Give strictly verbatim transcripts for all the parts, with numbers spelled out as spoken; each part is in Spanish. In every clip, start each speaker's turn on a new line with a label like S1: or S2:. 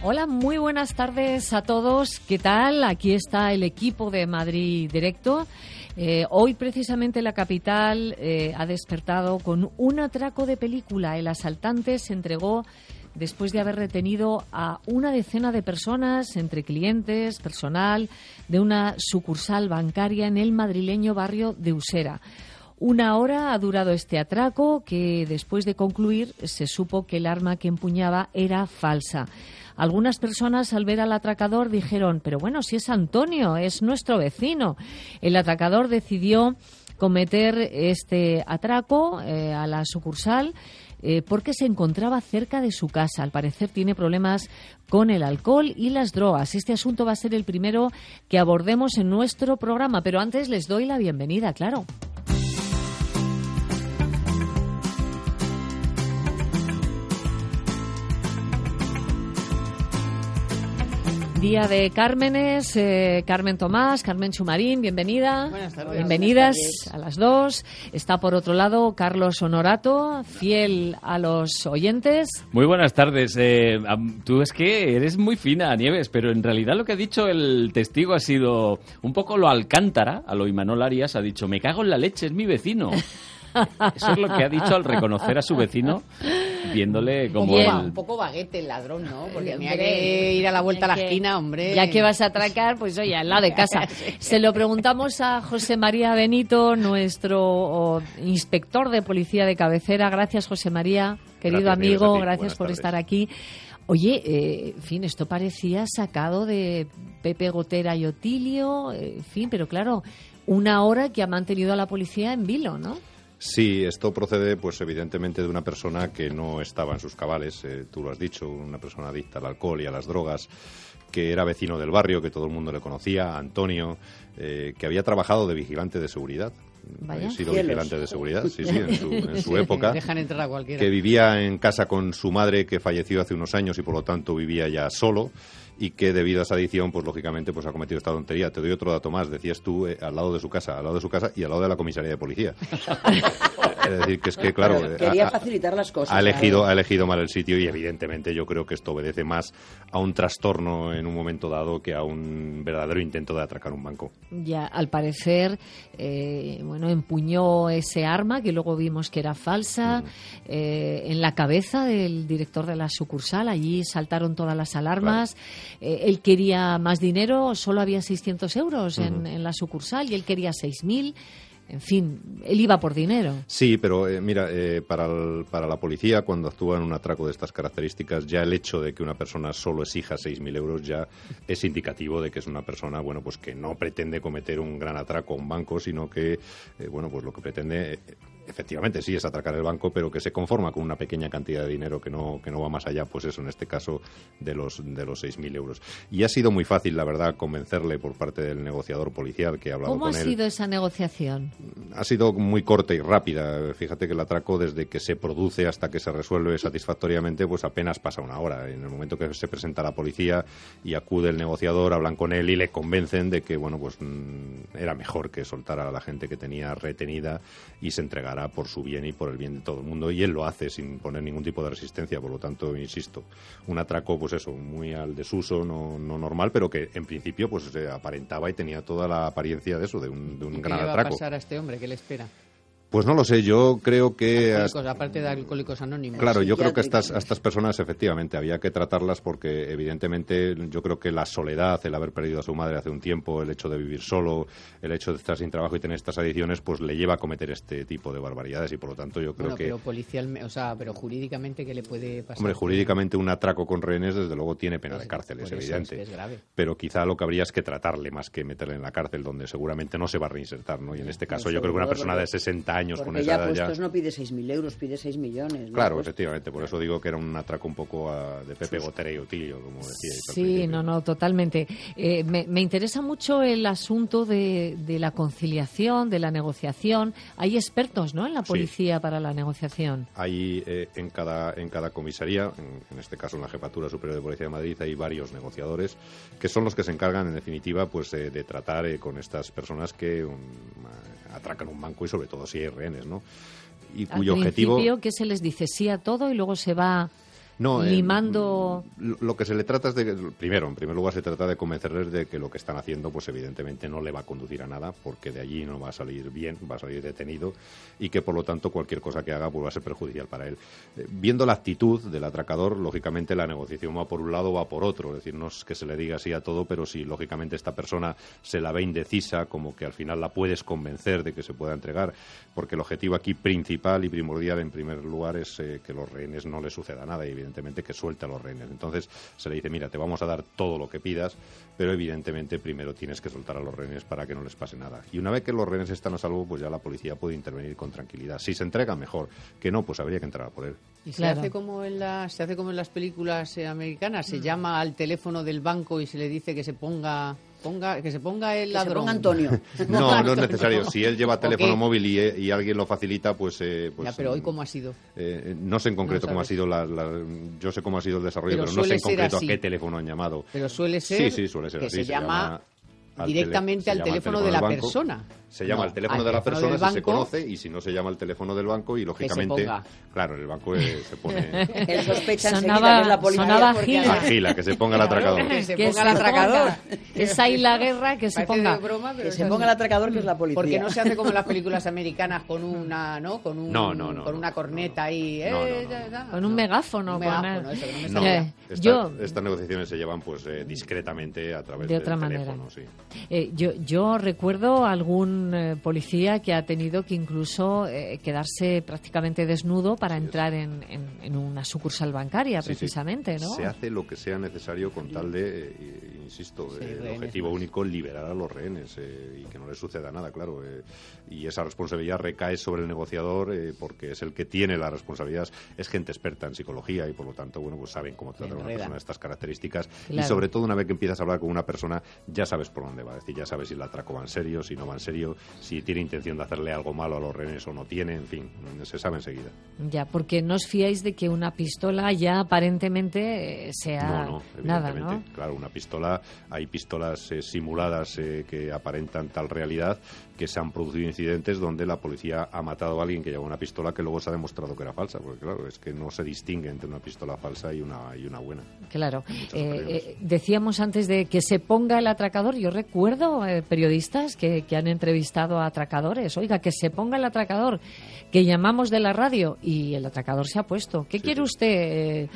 S1: Hola, muy buenas tardes a todos. ¿Qué tal? Aquí está el equipo de Madrid Directo. Eh, hoy precisamente la capital eh, ha despertado con un atraco de película. El asaltante se entregó después de haber retenido a una decena de personas, entre clientes, personal, de una sucursal bancaria en el madrileño barrio de Usera. Una hora ha durado este atraco, que después de concluir se supo que el arma que empuñaba era falsa. Algunas personas, al ver al atracador, dijeron: pero bueno, si es Antonio, es nuestro vecino. El atracador decidió cometer este atraco eh, a la sucursal eh, porque se encontraba cerca de su casa. Al parecer tiene problemas con el alcohol y las drogas. Este asunto va a ser el primero que abordemos en nuestro programa, pero antes les doy la bienvenida, claro. Día de Cármenes, eh, Carmen Tomás, Carmen Chumarín, bienvenida.
S2: Buenas tardes.
S1: Bienvenidas
S2: Buenas tardes.
S1: a las dos. Está por otro lado Carlos Honorato, fiel a los oyentes.
S3: Muy buenas tardes. Eh, tú es que eres muy fina, Nieves, pero en realidad lo que ha dicho el testigo ha sido un poco lo Alcántara, a lo Imanol Arias, ha dicho: me cago en la leche, es mi vecino. Eso es lo que ha dicho al reconocer a su vecino, viéndole como
S2: un,
S3: el...
S2: un poco baguete el ladrón, ¿no? Porque
S1: Eh,
S2: tenía
S1: hombre,
S2: que ir a la vuelta a la
S1: que-
S2: esquina, hombre.
S1: Ya que vas a atracar, pues oye, al lado de casa. Se lo preguntamos a José María Benito, nuestro oh, inspector de policía de cabecera. Gracias, José María, querido
S4: Gracias, Nieves,
S1: amigo,
S4: a ti.
S1: gracias
S4: Buenas
S1: por
S4: tardes.
S1: estar aquí. Oye, eh, en fin, esto parecía sacado de Pepe Gotera y Otilio, eh, en fin, pero claro, una hora que ha mantenido a la policía en vilo, ¿no?
S4: Sí, esto procede, pues evidentemente, de una persona que no estaba en sus cabales, eh, tú lo has dicho, una persona adicta al alcohol y a las drogas, que era vecino del barrio, que todo el mundo le conocía, Antonio, eh, que había trabajado de vigilante de seguridad.
S1: Vaya.
S4: Ha sido
S2: Cielos.
S4: vigilante de seguridad, sí, sí, en su, en su
S2: Sí,
S4: época.
S2: Dejan entrar a cualquiera.
S4: Que vivía en casa con su madre, que falleció hace unos años y por lo tanto vivía ya solo, y que debido a esa adicción, pues lógicamente pues ha cometido esta tontería. Te doy otro dato más, decías tú, eh, al lado de su casa, al lado de su casa y al lado de la comisaría de policía. Es decir, que es que, claro,
S5: Pero
S4: eh,
S5: quería
S4: ha-
S5: facilitar las cosas.
S4: ha elegido,
S5: claro.
S4: ha elegido mal el sitio y evidentemente yo creo que esto obedece más a un trastorno en un momento dado que a un verdadero intento de atracar un banco.
S1: Ya, al parecer, eh, bueno, empuñó ese arma que luego vimos que era falsa eh, en la cabeza del director de la sucursal. Allí saltaron todas las alarmas. Eh, él quería más dinero, solo había seiscientos euros en,
S4: Ujú.
S1: en la sucursal y él quería seis mil. En fin, él iba por dinero.
S4: Sí, pero eh, mira, eh, para, el- para la policía, cuando actúa en un atraco de estas características, ya el hecho de que una persona solo exija seis mil euros ya es indicativo de que es una persona, bueno, pues que no pretende cometer un gran atraco a un banco, sino que, eh, bueno, pues lo que pretende, eh, efectivamente, sí es atracar el banco, pero que se conforma con una pequeña cantidad de dinero que no, que no va más allá, pues eso, en este caso, de los, de los seis mil euros. Y ha sido muy fácil, la verdad, convencerle por parte del negociador policial que ha hablado
S1: ¿Cómo ha
S4: con él.
S1: sido esa negociación?
S4: Ha sido muy corta y rápida. Fíjate que el atraco, desde que se produce hasta que se resuelve satisfactoriamente, pues apenas pasa una hora. En el momento que se presenta la policía y acude el negociador, hablan con él y le convencen de que, bueno, pues mm, era mejor que soltara a la gente que tenía retenida y se entregara por su bien y por el bien de todo el mundo. Y él lo hace sin poner ningún tipo de resistencia. Por lo tanto, insisto, un atraco, pues eso, muy al desuso, no, no normal, pero que en principio, pues eh, aparentaba y tenía toda la apariencia de eso, de un, de un
S2: ¿Y qué
S4: gran
S2: le va a
S4: atraco.
S2: pasar a este hombre? ¿Qué le espera?
S4: Pues no lo sé, yo creo que...
S2: Alcohólicos, aparte de Alcohólicos Anónimos.
S4: Claro, yo creo que
S5: Psiquiátricos.
S4: estas, a estas personas efectivamente había que tratarlas porque evidentemente yo creo que la soledad, el haber perdido a su madre hace un tiempo, el hecho de vivir solo, el hecho de estar sin trabajo y tener estas adicciones, pues le lleva a cometer este tipo de barbaridades y por lo tanto yo creo
S2: Bueno,
S4: que...
S2: pero policialmente, o sea, pero jurídicamente, ¿qué le puede pasar?
S4: Hombre, jurídicamente un atraco con rehenes desde luego tiene pena
S2: Pues,
S4: de cárcel, es
S2: por eso
S4: evidente.
S2: es que es grave.
S4: Pero quizá lo que habría es que tratarle más que meterle en la cárcel, donde seguramente no se va a reinsertar, ¿no? Y en este caso
S5: No,
S4: yo creo que una
S5: sobre todo
S4: persona
S5: porque-
S4: de sesenta años con
S5: Porque
S4: esa
S5: ya
S4: edad ya...
S5: puestos no pide seis mil euros, pide seis millones. ¿no?
S4: Claro,
S5: Pues,
S4: efectivamente, por eso digo que era un atraco un poco a- de Pepe Gotera y Otilio, como decíais al
S1: Sí,
S4: principio.
S1: no, no, totalmente. Eh, me, me interesa mucho el asunto de, de la conciliación, de la negociación. Hay expertos, ¿no?, en la
S4: Sí.
S1: policía para la negociación.
S4: Hay eh, en cada en cada comisaría, en, en este caso en la Jefatura Superior de Policía de Madrid, hay varios negociadores que son los que se encargan, en definitiva, pues eh, de tratar eh, con estas personas que um, atracan un banco y sobre todo si hay rehenes, ¿no? Y
S1: Al
S4: cuyo objetivo...
S1: principio, ¿qué se les dice? Sí a todo y luego se va
S4: No, eh,
S1: limando...
S4: lo, lo que se le trata es de, primero, en primer lugar se trata de convencerles de que lo que están haciendo, pues evidentemente no le va a conducir a nada, porque de allí no va a salir bien, va a salir detenido, y que por lo tanto cualquier cosa que haga pues va a ser perjudicial para él. Eh, viendo la actitud del atracador, lógicamente la negociación va por un lado o va por otro, es decir, no es que se le diga así a todo, pero si lógicamente esta persona se la ve indecisa, como que al final la puedes convencer de que se pueda entregar, porque el objetivo aquí principal y primordial en primer lugar es eh, que los rehenes no les suceda nada y evidentemente que suelte a los rehenes. Entonces se le dice, mira, te vamos a dar todo lo que pidas, pero evidentemente primero tienes que soltar a los rehenes para que no les pase nada. Y una vez que los rehenes están a salvo, pues ya la policía puede intervenir con tranquilidad. Si se entrega, mejor. Que no, pues habría que entrar a por él.
S2: Y se
S1: Claro.
S2: hace como en las se hace como en las películas eh, americanas, se llama al teléfono del banco y se le dice que se ponga ponga que se ponga el
S5: Que se
S2: ladrón.
S5: ponga Antonio.
S4: No, no es necesario. Si él lleva
S2: ¿O
S4: teléfono
S2: qué?
S4: móvil y, y alguien lo facilita, pues... Eh, pues
S2: Ya, pero hoy cómo ha sido.
S4: Eh, no sé en concreto
S2: No
S4: cómo ha
S2: sabes.
S4: sido la, la- yo sé cómo ha sido el desarrollo,
S2: Pero
S4: pero, no sé
S2: suele
S4: en
S2: ser
S4: concreto
S2: así.
S4: a qué teléfono han llamado.
S2: Pero suele ser
S4: Sí, sí, suele ser
S2: que
S4: así.
S2: se, llama
S4: al
S2: directamente
S4: tele-
S2: al
S4: se llama
S2: teléfono de la
S4: del banco.
S2: persona.
S4: Se llama
S2: No,
S4: al teléfono
S2: al
S4: de la
S2: teléfono
S4: persona
S2: del
S4: si se
S2: banco,
S4: conoce, y si no se llama al teléfono del banco, y lógicamente,
S2: ponga.
S4: claro, en el banco eh, se pone
S5: Él sospecha enseguida
S1: Sonaba-
S5: que es la policía.
S1: sonaba
S5: porque
S1: Gila.
S5: además-
S4: Gila, que se ponga el atracador.
S2: Que se
S1: Que
S2: ponga
S1: se
S2: el atracador.
S1: ponga. Es ahí la guerra, que se
S2: Parece
S1: ponga.
S2: de broma, pero
S5: Que
S2: es
S5: se
S2: así.
S5: ponga el atracador, que es la policía.
S2: Porque no se hace como en las películas americanas con una, ¿no? Con un,
S4: No, no, no,
S2: con
S4: no,
S2: una
S4: no,
S2: corneta ahí.
S4: No, no,
S2: eh,
S4: no,
S2: ya, ya.
S1: Con un megáfono,
S2: Un
S1: con
S2: megáfono,
S1: el-
S2: eso, que no me
S4: No,
S2: salía.
S1: Eh,
S4: esta-
S1: yo-
S4: estas negociaciones se llevan pues eh, discretamente a través
S1: De
S4: del
S1: otra manera.
S4: teléfono, sí.
S1: Eh, yo, yo recuerdo algún eh, policía que ha tenido que incluso eh, quedarse prácticamente desnudo para entrar en, en- en una sucursal bancaria,
S4: Sí, sí.
S1: precisamente, ¿no?
S4: Se hace lo que sea necesario con tal de, eh, insisto,
S2: Sí,
S4: eh, el
S2: rehenes
S4: objetivo
S2: más.
S4: único, liberar a los rehenes eh, y que no les suceda nada, claro. eh, y esa responsabilidad recae sobre el negociador eh, porque es el que tiene la responsabilidad. Es gente experta en psicología y por lo tanto, bueno, pues saben cómo tratar a una
S2: Enreda.
S4: persona de estas características.
S1: Claro.
S4: Y sobre todo una vez que empiezas a hablar con una persona, ya sabes por dónde va. Es decir, ya sabes si el atraco va en serio, si no va en serio, si tiene intención de hacerle algo malo a los rehenes o no tiene, en fin, se sabe enseguida.
S1: Ya, porque no os fiáis de que una pistola ya aparentemente eh, sea
S4: No, no,
S1: nada,
S4: evidentemente.
S1: ¿no?
S4: Claro, una pistola, hay pistolas eh, simuladas eh, que aparentan tal realidad que se han producido incidentes donde la policía ha matado a alguien que llevaba una pistola que luego se ha demostrado que era falsa, porque claro, es que no se distingue entre una pistola falsa y una, y una buena.
S1: Claro.
S4: muchas
S1: Eh,
S4: ocasiones.
S1: eh, decíamos antes de que se ponga el atracador. Yo recuerdo eh, periodistas que, que han entrevistado a atracadores. Oiga, que se ponga el atracador, que llamamos de la radio y el atracador se ha puesto. ¿Qué
S4: Sí,
S1: quiere
S4: sí.
S1: usted, eh,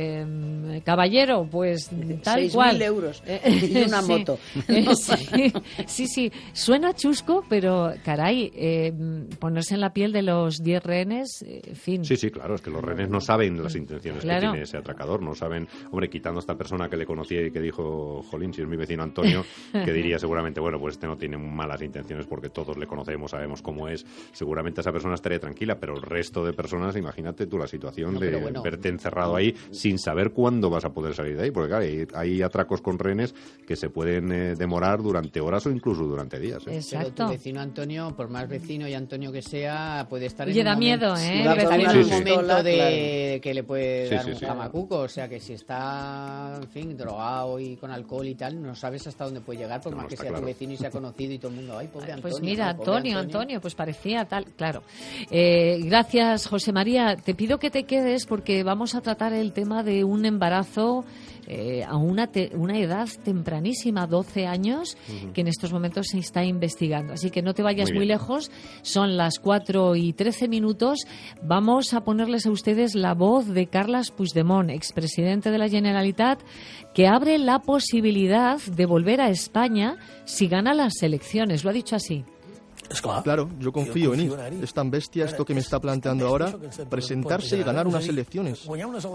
S1: eh, caballero? Pues tal
S5: Seis
S1: cual.
S5: mil euros
S1: Eh,
S5: y una
S1: sí.
S5: moto.
S1: Eh, sí, sí, sí. Suena chusco, pero caray, eh, ponerse en la piel de los diez rehenes, eh, en fin.
S4: Sí, sí, claro, es que los rehenes no saben las intenciones
S1: Claro.
S4: que tiene ese atracador, no saben, hombre, quitando a esta persona que le conocía y que dijo, jolín, si es mi vecino Antonio, que diría seguramente, bueno, pues este no tiene malas intenciones porque todos le conocemos, sabemos cómo es, seguramente esa persona estaría tranquila, pero el resto de personas, imagínate tú la situación
S2: No,
S4: de
S2: pero bueno.
S4: verte encerrado ahí sin saber cuándo vas a poder salir de ahí, porque claro, hay, hay atracos con rehenes que se pueden eh, demorar durante horas o incluso durante días. ¿eh?
S2: Pero
S1: Exacto.
S2: tu vecino Antonio, por más vecino y Antonio que sea, puede estar
S1: Oye,
S2: en
S1: da
S2: un
S1: miedo,
S2: momento,
S1: ¿eh?
S5: Va
S1: el
S5: a
S2: estar en
S1: vecino.
S2: un
S4: Sí, sí.
S2: momento de
S5: Claro.
S2: que le puede
S4: Sí,
S2: dar
S4: sí,
S2: un
S4: sí.
S2: jamacuco, o sea que si está, en fin, drogado y con alcohol y tal, no sabes hasta dónde puede llegar, por
S4: No,
S2: más
S4: no,
S2: que
S4: está
S2: sea tu
S4: claro.
S2: vecino y sea conocido y todo el mundo, ay, pobre Antonio.
S1: Pues mira,
S2: ay, pobre
S1: Antonio, Antonio, pues parecía tal, claro. Eh, gracias, José María. Te pido que te quedes porque vamos a tratar el tema de un embarazo eh, a una, te- una edad tempranísima, doce años, que en estos momentos se está investigando. Así que no te vayas
S4: Muy
S1: muy,
S4: bien.
S1: lejos. Son las cuatro y trece minutos. Vamos a ponerles a ustedes la voz de Carles Puigdemont, expresidente de la Generalitat, que abre la posibilidad de volver a España si gana las elecciones. Lo ha dicho así.
S6: Claro, yo confío en él. Es tan bestia esto que me está planteando ahora, presentarse y ganar unas elecciones.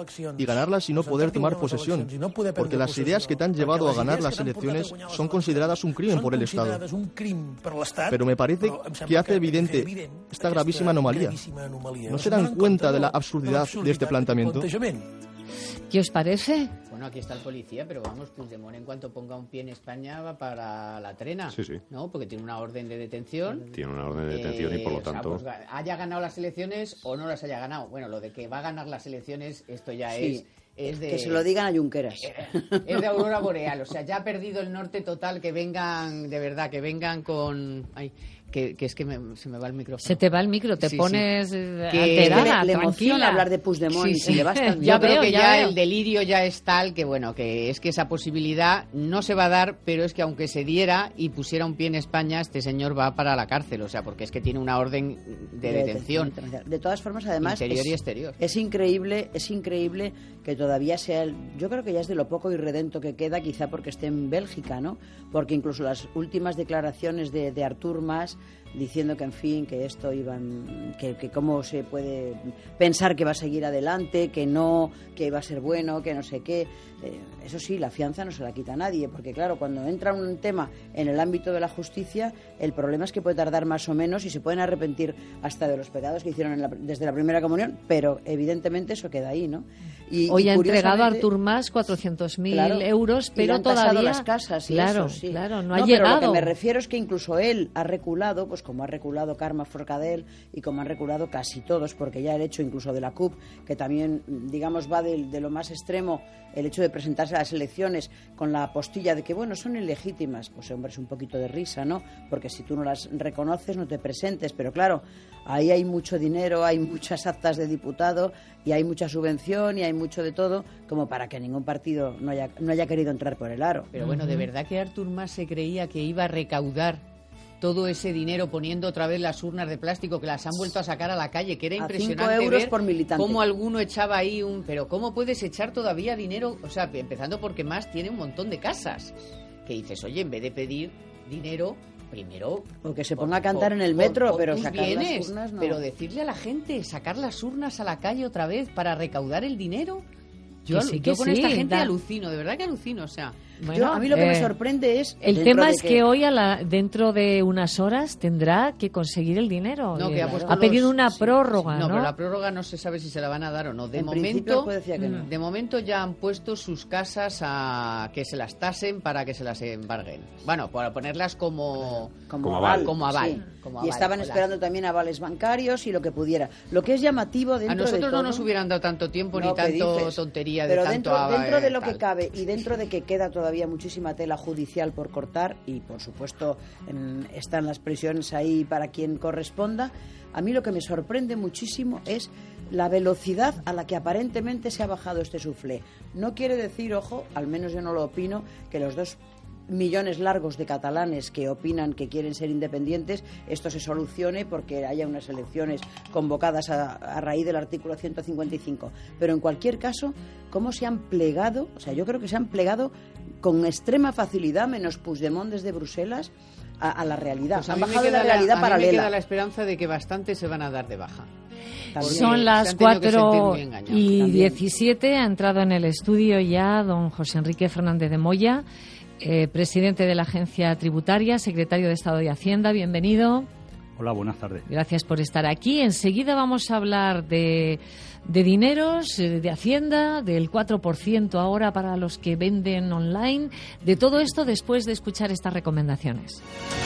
S6: Y ganarlas y no poder tomar posesión. Porque las ideas que te han llevado a ganar las elecciones son consideradas un crimen por el Estado. Pero me parece que hace evidente esta gravísima anomalía. ¿No se dan cuenta de la absurdidad de este planteamiento?
S1: ¿Qué os parece?
S2: Bueno, aquí está el policía, pero vamos, Puigdemont en cuanto ponga un pie en España va para la trena.
S4: Sí, sí.
S2: ¿No? Porque tiene una orden de detención.
S4: Tiene una orden de detención y por lo
S2: Eh, o sea,
S4: tanto...
S2: pues, ga- haya ganado las elecciones o no las haya ganado. Bueno, lo de que va a ganar las elecciones, esto ya
S5: Sí.
S2: es, es de...
S5: Que se lo digan a Junqueras.
S2: Es de aurora boreal, o sea, ya ha perdido el norte total, que vengan, de verdad, que vengan con ay, Que, que es que me, se me va el micrófono.
S1: Se te va el micro, te
S2: Sí,
S1: pones
S2: sí.
S1: eh,
S2: Que
S1: alterada,
S5: le, le emociona
S1: tranquila.
S5: hablar de Puigdemont
S2: Sí,
S5: y
S2: sí.
S5: se le va hasta el
S1: Ya
S2: Yo creo
S1: veo,
S2: que
S1: ya
S2: ya
S1: veo.
S2: el delirio ya es tal que, bueno, que es que esa posibilidad no se va a dar, pero es que aunque se diera y pusiera un pie en España, este señor va para la cárcel, o sea, porque es que tiene una orden de,
S5: de
S2: detención,
S5: detención. De todas formas, además,
S2: interior
S5: es,
S2: y exterior.
S5: es increíble, es increíble que todavía sea el, yo creo que ya es de lo poco irredento que queda, quizá porque esté en Bélgica, ¿no? Porque incluso las últimas declaraciones de, de Artur Mas diciendo que, en fin, que esto iba en- que, que cómo se puede pensar que va a seguir adelante, que no, que va a ser bueno, que no sé qué. Eh, eso sí, la fianza no se la quita a nadie, porque claro, cuando entra un tema en el ámbito de la justicia, el problema es que puede tardar más o menos y se pueden arrepentir hasta de los pecados que hicieron en la- desde la primera comunión, pero evidentemente eso queda ahí, ¿no? Y,
S1: Hoy
S5: y
S1: ha entregado a
S5: curiosamente-
S1: Artur Mas cuatrocientos mil
S5: Claro,
S1: euros,
S5: y le
S1: pero
S5: han tasado
S1: todavía...
S5: las casas y
S1: claro,
S5: eso, sí.
S1: claro, no, ha
S5: Pero
S1: llegado.
S5: lo que me refiero es que incluso él ha reculado, pues como ha reculado Carme Forcadell y como han reculado casi todos, porque ya el hecho incluso de la C U P, que también, digamos, va de, de lo más extremo, el hecho de presentarse a las elecciones con la postilla de que, bueno, son ilegítimas, pues hombre, es un poquito de risa, ¿no? Porque si tú no las reconoces, no te presentes, pero claro, ahí hay mucho dinero, hay muchas actas de diputado y hay mucha subvención y hay mucho de todo, como para que ningún partido no haya, no haya querido entrar por el aro.
S2: Pero bueno, ¿de verdad que Artur Mas se creía que iba a recaudar todo ese dinero poniendo otra vez las urnas de plástico que las han vuelto a sacar a la calle? Que era
S5: A
S2: impresionante
S5: cinco euros
S2: ver
S5: por militante.
S2: cómo alguno echaba ahí un... Pero ¿cómo puedes echar todavía dinero? O sea, empezando porque Mas tiene un montón de casas. Que dices, oye, en vez de pedir dinero... Primero...
S5: O que se
S2: por-
S5: ponga a cantar
S2: por-
S5: en el
S2: por-
S5: metro,
S2: por
S5: pero
S2: tus
S5: sacar las
S2: bienes,
S5: urnas no.
S2: Pero decirle a la gente, sacar las urnas a la calle otra vez para recaudar el dinero... Yo,
S1: Que sí,
S2: yo
S1: que
S2: con
S1: sí,
S2: esta gente
S1: da-
S2: alucino, de verdad que alucino, o sea...
S5: Yo-
S1: Bueno,
S5: a mí lo que me
S1: eh,
S5: sorprende es...
S1: El
S5: dentro
S1: tema
S5: de
S1: es que, hoy, a la, dentro de unas horas, tendrá que conseguir el dinero.
S2: No,
S1: Eh,
S2: que ha puesto
S1: pedido
S2: los-
S1: una
S2: sí,
S1: prórroga,
S2: sí.
S1: ¿no?
S2: No, pero la prórroga no se sabe si se la van a dar o no. De
S5: En principio,
S2: momento,
S5: pues decía que no.
S2: de momento ya han puesto sus casas a que se las tasen para que se las embarguen. Bueno, para ponerlas como
S5: Como,
S4: Como
S5: aval.
S4: aval.
S2: Como aval,
S5: sí.
S2: como
S5: Y
S2: aval,
S5: estaban
S2: con las-
S5: esperando también avales bancarios y lo que pudiera. Lo que es llamativo dentro
S2: a nosotros
S5: de
S2: no
S5: todo-
S2: nos hubieran dado tanto tiempo
S5: No,
S2: ni
S5: ¿qué
S2: tanto
S5: dices?
S2: tontería de
S5: Pero
S2: tanto
S5: dentro,
S2: aval,
S5: dentro de lo
S2: tal.
S5: que cabe y dentro de que queda todavía muchísima tela judicial por cortar y por supuesto en- están las prisiones ahí para quien corresponda, a mí lo que me sorprende muchísimo es la velocidad a la que aparentemente se ha bajado este suflé. No quiere decir, ojo, al menos yo no lo opino, que los dos millones largos de catalanes que opinan que quieren ser independientes, esto se solucione porque haya unas elecciones convocadas a, a raíz del artículo ciento cincuenta y cinco. Pero en cualquier caso, ¿cómo se han plegado? O sea, yo creo que se han plegado con extrema facilidad, menos Puigdemont desde Bruselas, a, a la realidad.
S2: Pues a
S5: han
S2: mí me
S5: bajado de
S2: queda
S5: la realidad
S2: a mí me
S5: paralela.
S2: queda la esperanza de que bastantes se van a dar de baja.
S5: También.
S1: Son
S2: se
S1: las
S2: han tenido que sentir
S1: cuatro
S2: muy engañados.
S1: y
S5: También.
S1: diecisiete. Ha entrado en el estudio ya don José Enrique Fernández de Moya, eh, presidente de la Agencia Tributaria, secretario de Estado de Hacienda. Bienvenido.
S7: Hola, buenas tardes.
S1: Gracias por estar aquí. Enseguida vamos a hablar de, de dineros, eh, de Hacienda, del cuatro por ciento ahora para los que venden online. De todo esto después de escuchar estas recomendaciones.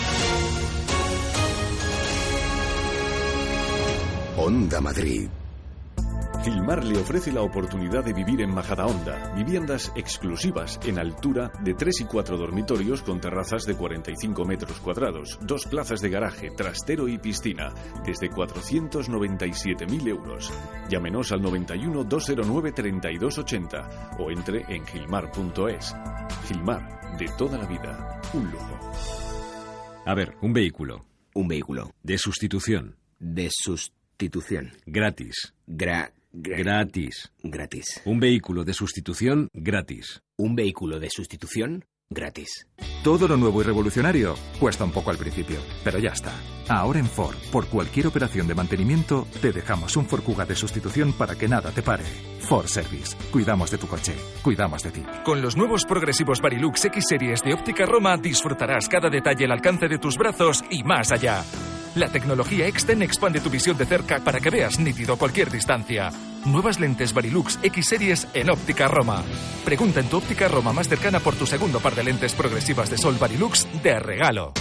S8: Onda Madrid.
S9: Gilmar le ofrece la oportunidad de vivir en Majadahonda, viviendas exclusivas en altura de tres y cuatro dormitorios con terrazas de cuarenta y cinco metros cuadrados, dos plazas de garaje, trastero y piscina, desde cuatrocientos noventa y siete mil euros. Llámenos al noventa y uno, doscientos nueve, treinta y dos ochenta o entre en gilmar punto es. Gilmar, de toda la vida, un lujo.
S10: A ver, un vehículo.
S8: Un vehículo.
S10: De sustitución.
S8: De sustitución.
S10: Gratis.
S8: Gra... gra-
S10: Gratis.
S8: gratis.
S10: Un vehículo de sustitución gratis.
S8: Un vehículo de sustitución gratis.
S11: Todo lo nuevo y revolucionario cuesta un poco al principio, pero ya está. Ahora en Ford, por cualquier operación de mantenimiento, te dejamos un Ford Kuga de sustitución para que nada te pare. Ford Service. Cuidamos de tu coche. Cuidamos de ti.
S12: Con los nuevos progresivos Varilux X Series de Óptica Roma disfrutarás cada detalle al alcance de tus brazos y más allá. La tecnología Exten expande tu visión de cerca para que veas nítido a cualquier distancia. Nuevas lentes Varilux X Series en Óptica Roma. Pregunta en tu Óptica Roma más cercana por tu segundo par de lentes progresivas de sol Varilux de regalo.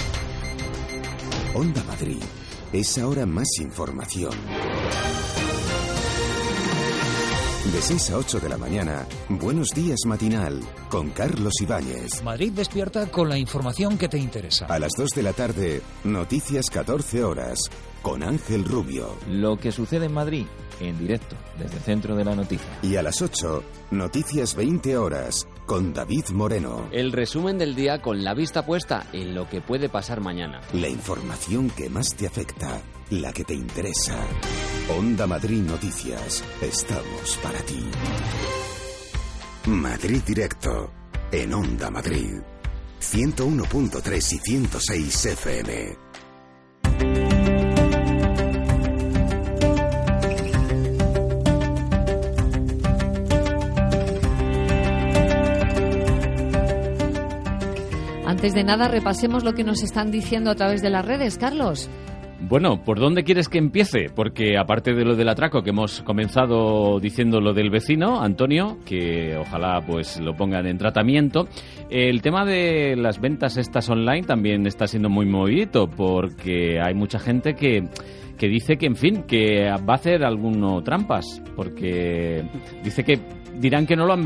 S8: Onda Madrid. Es ahora más información.
S7: De seis a ocho de la mañana, Buenos Días Matinal, con Carlos Ibáñez.
S13: Madrid despierta con la información que te interesa.
S7: A las dos de la tarde, Noticias catorce horas, con Ángel Rubio.
S14: Lo que sucede en Madrid, en directo, desde el centro de la noticia.
S7: Y a las ocho, Noticias veinte horas, con David Moreno.
S15: El resumen del día con la vista puesta en lo que puede pasar mañana.
S7: La información que más te afecta, la que te interesa. Onda Madrid Noticias. Estamos para ti. Madrid Directo. En Onda Madrid. ciento uno punto tres y ciento seis F M.
S1: Antes de nada, repasemos lo que nos están diciendo a través de las redes, Carlos.
S3: Bueno, ¿por dónde quieres que empiece? Porque aparte de lo del atraco que hemos comenzado diciendo lo del vecino, Antonio, que ojalá pues lo pongan en tratamiento, el tema de las ventas estas online también está siendo muy movidito porque hay mucha gente que, que dice que, en fin, que va a hacer alguno trampas, porque dice que dirán que no lo han